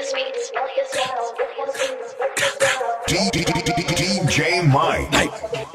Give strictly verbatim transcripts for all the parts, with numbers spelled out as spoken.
D J Mike. Like,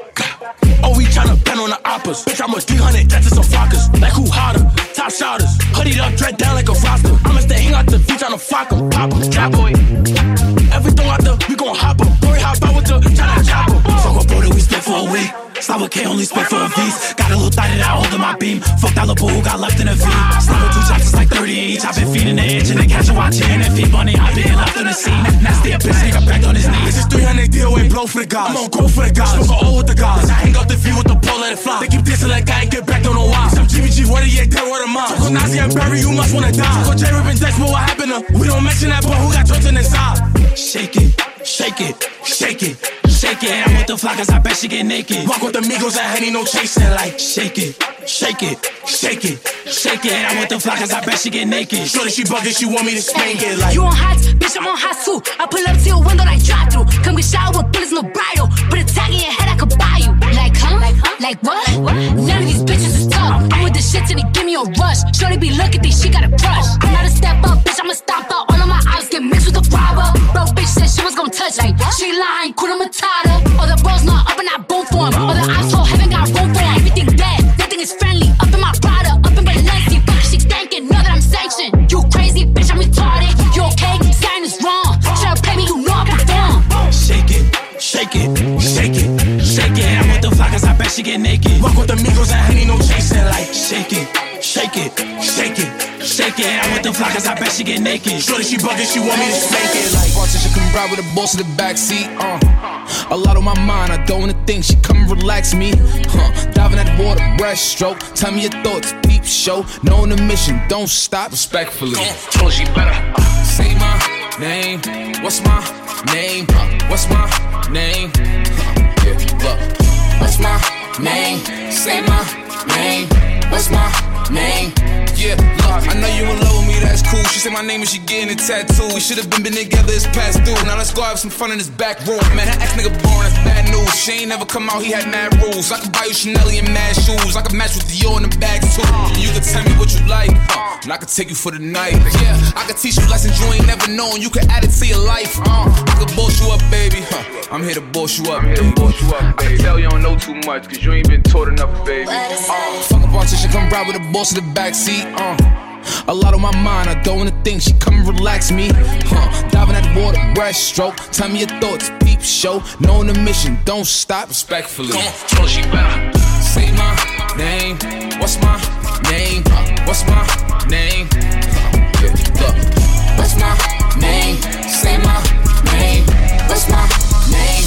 oh, we tryna bend on the oppas. Bitch, I'm a three hundred, that's some flockers. Like, who hotter? Top shotters. Hoodied up, dread down like a roster. I'ma stay hang out the feet, tryna flock em. Pop em, trap boy. Everything out there, we gon' hop em. Boy, hop out with the tryna chop em. Fuck a brother, we spent for a week. Slava K only spent for a V's. Got a little thigh that I hold in my beam. Fuck that little who got left in a V. Slava two chops is like thirty each. I been feeding the itch and they catch a watch and then feed bunny. I been left on the scene. Nasty a bitch, nigga back on his knees. This is three hundred D O A blow for the guys. I'm on go for the guys. Smoke a O with the guys. I hang out the V with the pole, let it fly. They keep dissing like I ain't get back, don't know why. Some G B G, what a yeah, dead, what a mom. Talk on Nazi and Barry, you must wanna die. Talk on J Rip and Dex, but what happened to? We don't mention that boy who got drugs in inside. Shake it, shake it, shake it, shake it. I'm with the flockers, I bet she get naked. Walk with the Migos and Henny, no chasing. Like, shake it, shake it, shake it, shake it. I'm with the flockers, I bet she get naked. Shorty, she bugging, she want me to spank it. Like, you on hot, bitch, I'm on hot too. I pull up to your window like drive through. Come get shot with bullets, no bridle. Put a tag in your head, I could buy you. Like, huh? Like, huh? Like what? Like what? None of these bitches is tough. I'm with the shit till they give me a rush. Shorty be looking, think she got a crush. I'm not a step up, bitch, I'ma stop out. All of my eyes get mixed with the robber. Bro, bitch said she was gon' touch. Like, she lying, Kuna Matata. All the bros not up and I boom for him. All the ops whole heaven got room for him. Everything dead, nothing is friendly. Up in my Prada, up in Balenci. Fuck, she thanking, know that I'm sanctioned. You crazy, bitch, I'm retarded. You okay? Sign is wrong. Tryna play me, you know I perform. Shake it, shake it, shake it, shake it. I'm with the flockers, I bet she get naked. Walk with the Migos and Henny, no chasing. Like, shake it, shake it, shake it, shake it. I'm with the flockers, I bet she get naked. Shorty, she bugging, she want me to spank it. Like, Partition come ride with the boss in the backseat. Uh, a lot on my mind, I don't wanna think. She come and relax me. Huh, diving at the water, breaststroke. Tell me your thoughts, peep show. Knowing the mission, don't stop. Respectfully. told she better. Uh, say my name. What's my name? Uh, what's my name? Uh, yeah, look. What's my name? Say my name. What's my name? Yeah, look, I know you in love with me, that's cool. She said my name and she getting a tattoo. We should've been been together, it's past due. Now let's go have some fun in this back room. Man, that ex nigga born, that's bad news. She ain't never come out, he had mad rules. I could buy you Chanel and mad shoes. I could match with Dior in the bag too. You could tell me what you like, uh, and I could take you for the night. Yeah, I could teach you lessons you ain't never known. You could add it to your life. Uh, I could boss you up, baby. Huh, I'm here to boss you up. I'm here to boss you up, baby. I can tell you don't know too much, cause you ain't been taught enough, baby. Uh, fuck a politician, come ride with the boss in the backseat. Uh, a lot on my mind, I don't wanna think. She come and relax me. Huh, diving at the water, breaststroke. Tell me your thoughts, peep show. Knowing the mission, don't stop. Respectfully. told she better. Say my name. What's my name? Uh, what's my name? Uh, yeah, look. What's my name? Say my name. What's my name?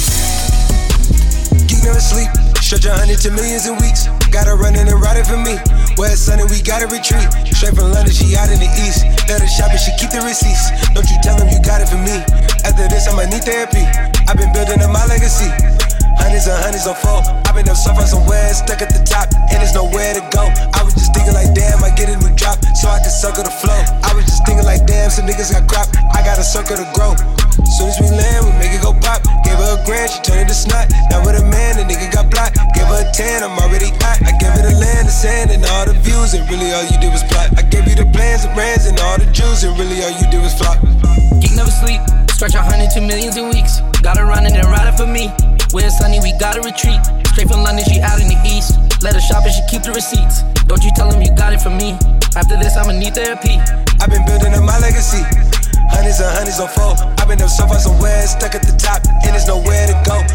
Geek never sleep. Stretch a hundred to millions in weeks. Got her running and riding for me. Where it's sunny, we gotta retreat. Straight from London, she out in the east. Let her shop and she keep the receipts. Don't you tell them you got it for me. After this, I'ma need therapy. I've been building up my legacy. Hundreds and hundreds on four. I've been up so far somewhere, stuck at the top, and there's nowhere to go. I was just thinking like, damn, I get a new drop, so I can circle the flow. I was just thinking like, damn, some niggas got crop. I got a circle to grow. Soon as we land, we make it go pop. Gave her a grand, she turned it to snot. Now with a man, the nigga got blocked. Gave her a ten, I'm already hot. I gave her the land, the sand, and all the views, and really all you did was plot. I gave you the plans, the brands, and all the jewels, and really all you did was flop. Geek never sleep, stretch a hundred to millions in weeks. Got her running and riding for me. Where it's sunny, we gotta retreat. Straight from London, she out in the east. Let her shop and she keep the receipts. Don't you tell them you got it from me. After this, I'ma need therapy. I've been building up my legacy. Hundreds and hundreds on four. I've been up so far somewhere, stuck at the top, and there's nowhere to go.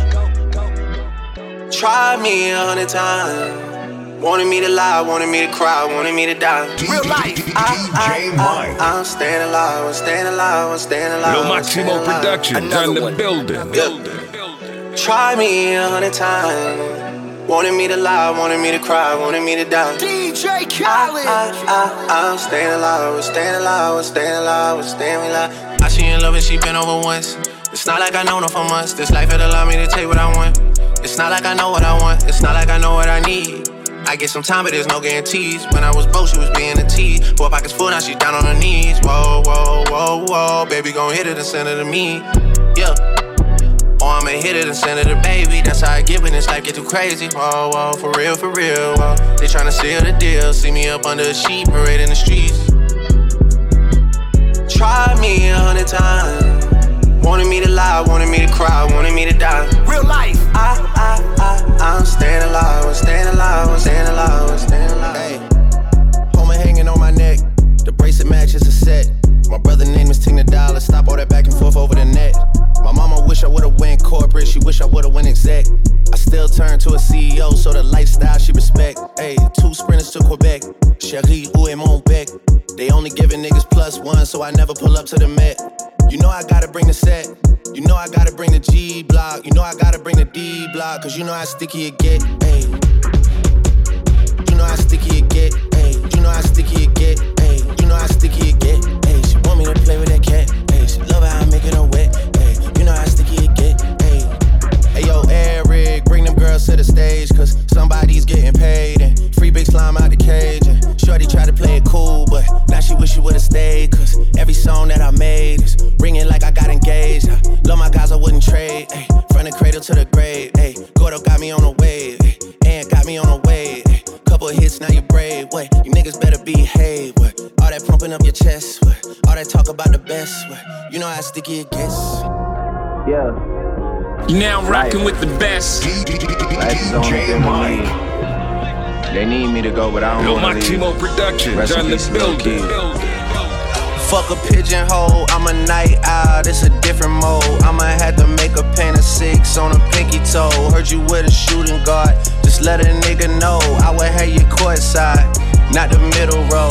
Try me a hundred times. Wanted me to lie, wanted me to cry, wanted me to die. Real life. I, I, I, I, I'm staying alive, I'm staying alive, I'm staying alive. Lil Maximo Production, done the building. Yeah. Try me a hundred times. Wanted me to lie, wanted me to cry, wanted me to die. D J Khaled. I, I, I, I'm staying alive, I'm staying alive, I'm staying alive, I'm staying alive. I she in love and she been over once. It's not like I know her for months. This life had allowed me to take what I want. It's not like I know what I want. It's not like I know what I need. I get some time, but there's no guarantees. When I was broke, she was being a tease. Four pockets full, now she down on her knees. Whoa, whoa, whoa, whoa. Baby gon' hit it and send it to me. Yeah. Or I'ma hit it and send it to baby. That's how I get when this life get too crazy. Whoa, whoa, for real, for real, whoa. They tryna seal the deal. See me up under a sheet, parade in the streets. Try me a hundred times. lie, wanted me to cry, wanted me to die. Real life. I, I, I, I'm staying alive, I'm staying alive, I'm staying alive, I'm staying alive. Hey, Homer hanging on my neck, the bracelet matches a set. My brother name is Tina Dollar, stop all that back and forth over the net. My mama wish I would've went corporate, she wish I would've went exec. I still turn to a C E O, so the lifestyle she respect. Hey, two sprinters to Quebec, Cherie, où est mon bec? They only giving niggas plus one, so I never pull up to the Met. You know I gotta bring the set, you know I gotta bring the G block, you know I gotta bring the D block, cause you know how sticky it get, hey. You know how sticky it get, hey. You know how sticky it get, hey. You know how sticky it get, hey. She want me to play with that cat, hey. She love how I make it her wet, hey. You know how sticky it get, hey. Hey yo, Eric, bring them girls to the stage, cause somebody's getting paid, and free big slime out the cage, and shorty tried to play it cool, but now she wish she would've stayed, cause every song that I made is ringing like I got engaged. I love my guys, I wouldn't trade, ay. From the cradle to the grave, ay. Gordo got me on a wave, ay. And got me on a wave, ay. Couple hits, now you brave, what? You niggas better behave, what? All that pumping up your chest, what? All that talk about the best, what? You know how sticky it gets. Yeah. You now rocking with the best. Life is on J Mike. They need me to go, but I don't Bill wanna leave. Maximo Production, Rest in done the peace, little building. kid. Fuck a pigeonhole, I'm a night owl, it's a different mode. I'ma have to make a paint of six on a pinky toe. Heard you with a shooting guard, just let a nigga know. I would have you courtside, not the middle row.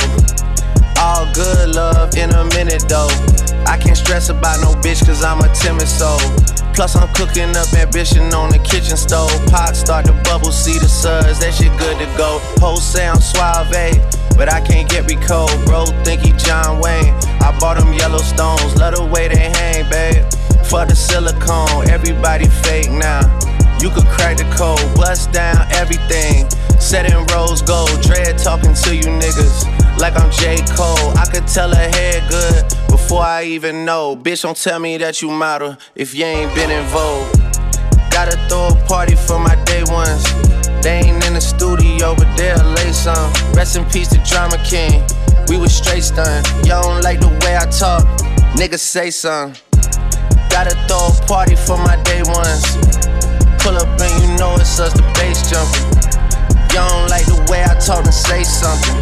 All good love in a minute though. I can't stress about no bitch cause I'm a timid soul. Plus I'm cooking up ambition on the kitchen stove. Pot start to bubble, see the suds, that shit good to go. Whole sound suave, but I can't get recalled. Bro, think he John Wayne. I bought them Yellowstones, love the way they hang, babe. Fuck the silicone, everybody fake now. You could crack the code, bust down everything. Set in rose gold, dread talking to you niggas like I'm J. Cole. I could tell her head good before I even know. Bitch, don't tell me that you model if you ain't been in vogue. Gotta throw a party for my day ones. They ain't in the studio, but they'll lay some. Rest in peace to Drama King, we was straight stunned. Y'all don't like the way I talk, niggas say something. Gotta throw a party for my day ones. Pull up and you know it's us, the bass jumping. Y'all don't like the way I talk and say something.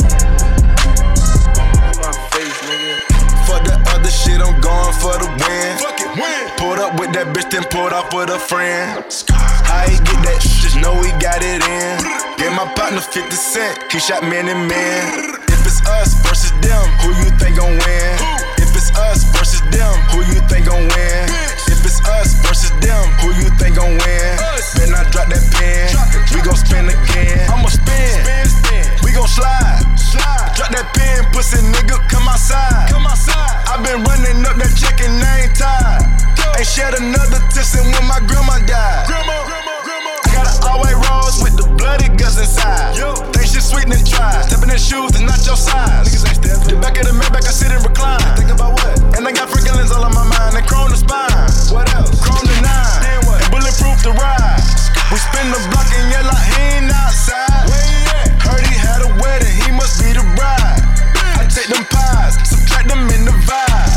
My face, nigga. Fuck the other shit, I'm going for the win. Fuck it, win. Pulled up with that bitch, then pulled off with a friend. How he get that shit, just know he got it in. Gave my partner fifty cent, he shot man and man. If it's us versus them, who you think gon' win? If it's us versus them, who you think gon' win? If it's us versus them, who you think gon' win? Then I drop that pen, we gon' spin again. I'ma spin, we gon' slide. Drop that pen, pussy nigga, come outside. I been running up that check and I ain't tired. Ain't shed another tear since when my grandma died. I got an all-white rose with the bloody guts inside. Think shit sweet and try. Stepping in shoes and not your size. The back of the Maybach, I sit and recline. Think about what? And I got freaking all on my mind. And chrome the spine. What else? Chrome the nine. And bulletproof the ride. We spin the block and yell like he ain't outside. Heard he had a wedding, he must be the bride. I take them pies, subtract them in the vibe.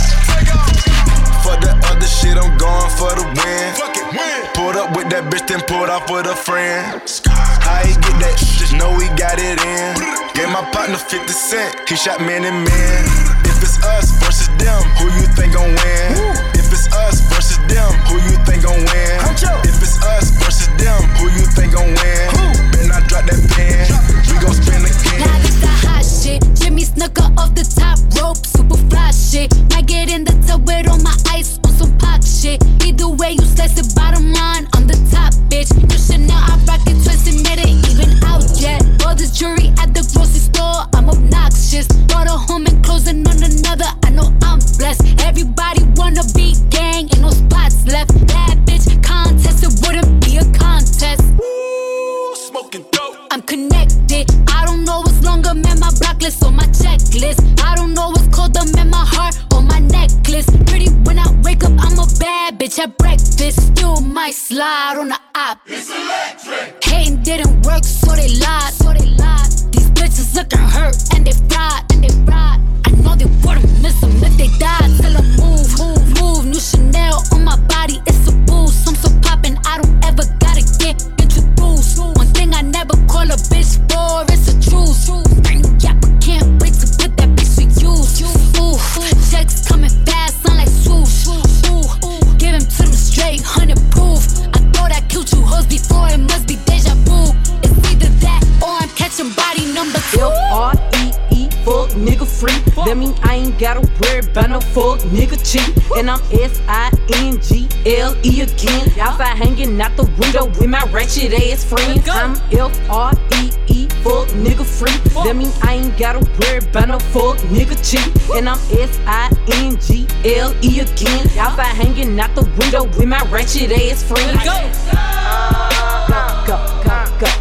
Fuck that other shit, I'm going for the win. Pulled up with that bitch, then pulled off with a friend. How he get that shit, just know he got it in. Gave my partner fifty cent, he shot man and man. If it's us versus them, who you think gon' win? If it's us versus them, who you think gon' win? If it's us versus them, who you think gon' win? Then I drop that pen, we gon' spin again. Now this the hot shit, Jimmy Snooker off the top rope, super fly shit. Might get in the tub with all my ice on some pop shit. Either way you slice it, bottom line, I'm the top bitch. You should know I rock it twisted, it ain't even out yet. All this jewelry at the grocery store, I'm obnoxious. Brought a home and closing on another, I know I'm blessed. Everybody wanna be gang, ain't no spots left. Bad bitch contest, it wouldn't be a contest. Ooh, smoking dope. I'm connected, I don't know what's longer, man, my block list on my checklist. I don't know what's colder, man, my heart on my necklace. Pretty when I wake up, I'm a bad bitch at breakfast. Still might slide on the op. It's electric. Hating didn't work, so they lied. So they lied. These bitches looking hurt and they fried. And they fried. I know they wouldn't miss them if they died. Tell them move, move, move. New Chanel on my body, it's nigga cheat. And I'm S I N G L E again. Outside hanging out the window with my ratchet ass friends. I'm F R E E, fuck nigga free. That mean I ain't gotta worry about no fuck nigga cheat. And I'm S I N G L E again. Outside hanging out the window with my ratchet ass friends. Go, go, go, go, go.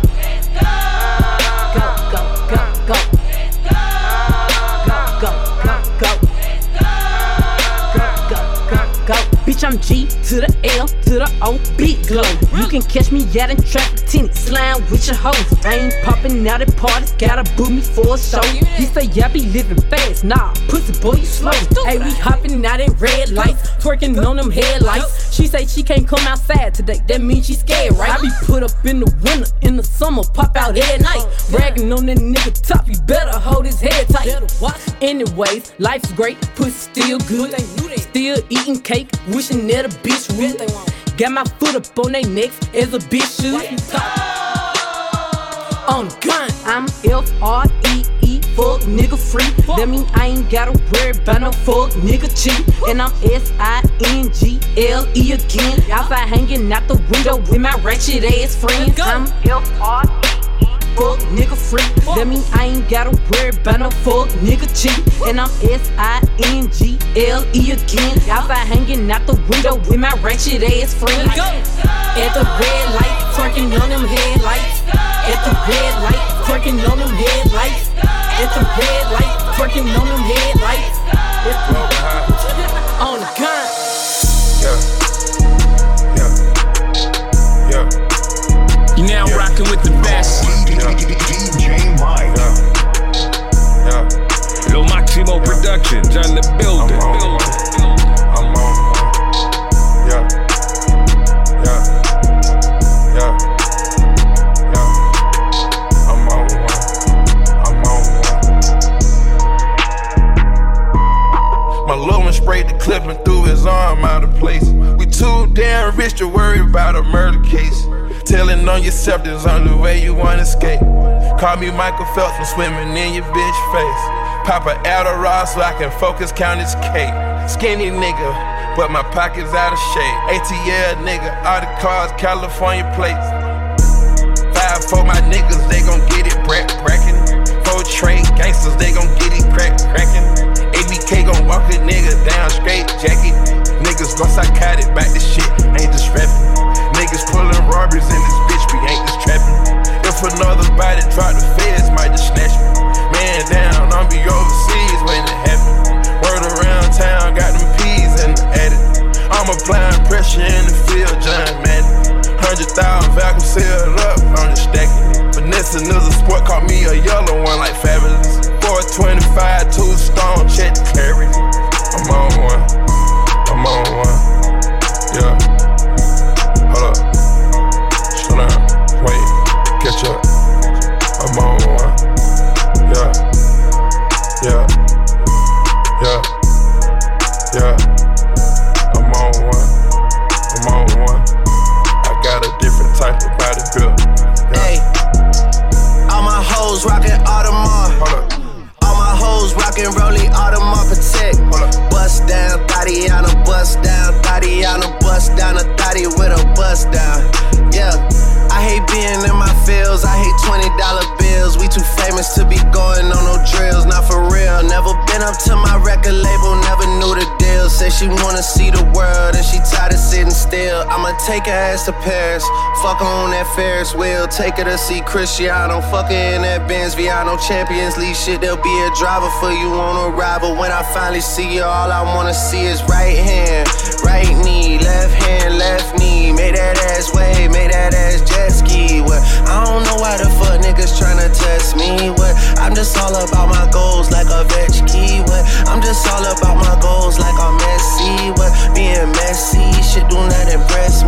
Bitch, I'm G to the L to the O, big glow. You can catch me out in traffic, tinted, slime with your hoes. I ain't popping out at parties, gotta book me for a show. He say, yeah, I be living fast, nah, pussy boy, you slow. Hey, we hopping out in red lights, twerking on them headlights. She say she can't come outside today, that means she scared, right? I be put up in the winter, in the summer, pop out every night. Bragging on that nigga top, you better hold his head tight. Anyways, life's great, pussy still good. Still eating cake, wishing that a bitch would. Got my foot up on they necks as a bitch should. On the gun, I'm F R E E, fuck nigga free. That mean I ain't gotta worry about no fuck nigga cheat. And I'm S I N G L E again. Outside hanging out the window with my ratchet ass friends. I'm F R E E, fuck nigga free. That mean I ain't gotta worry about no fuck nigga cheat. And I'm S I N G L E again. Outside hanging out the window with my ratchet ass friends. At the red light, twerking on them headlights. At the red light, twerking on them headlights. At the red light, twerking on them headlights. On the gun. Yeah. Yeah. Yeah. You now yeah. rocking with the best. Yeah. D J Mike. Yeah. Yeah. Lo Maximo Productions on the building. I'm on one. I'm on one. Yeah. Yeah. Yeah. Yeah. I'm on one. I'm on one. My little one sprayed the clip and threw his arm out of place. We too damn rich to worry about a murder case. Telling on yourself there's only way you wanna escape. Call me Michael Phelps from swimming in your bitch face. Pop a Adderall so I can focus, count his cake. Skinny nigga, but my pockets out of shape. A T L nigga, all the cars, California plates. Five for my niggas, they gon' get it brack brackin'. Four trade gangsters, they gon' get it crack crackin'. A B K gon' walk a nigga down straight jacket. Niggas gon' psychotic, back this shit, ain't just rapping. Niggas pullin' robberies in this bitch, we ain't just trappin'. If another body drop, the feds might just snatch me. Man down, I'm be overseas when it happen. Word around town, got them peas in the attic. I'm applying pressure in the field, John Madden. Hundred thousand vacuum sealed up, I'm just stacking it. Vanessa is a sport, caught me a yellow one like Fabulous. four twenty-five, two stone, check the clarity. I'm on one, I'm on one, yeah. Hold up, slow down, wait, catch up. I'm on one, yeah, yeah, yeah, yeah. I'm on one, I'm on one. I got a different type of body build. Yeah. Hey, all my hoes rockin' Audemars. Hold up. All my hoes rockin' Rollie Audemars Protect. Bust down, Tatiana, bust down, Tatiana, bust down a thotty with a bust down. Yeah, I hate being in my fields, I hate twenty dollar bills. We too famous to be going on no drills, not for real. Never been up to my record label, never knew the deal. Say she wanna see the world and she tired of sitting still. I'ma take her ass to Paris, fuck her on that Ferris wheel. Take her to see Cristiano, fuck her in that Benz Viano. Champions League shit, there'll be a driver for you on arrival. When I finally see you, all I wanna see is right hand, right knee, left hand, left knee. Make that ass wave, make that ass jet ski. What? I don't know why the fuck niggas tryna test me. What? I'm just all about my goals like a Vetchkey. What? I'm just all about my goals like I'm Messi. What? Being messy, shit do not impress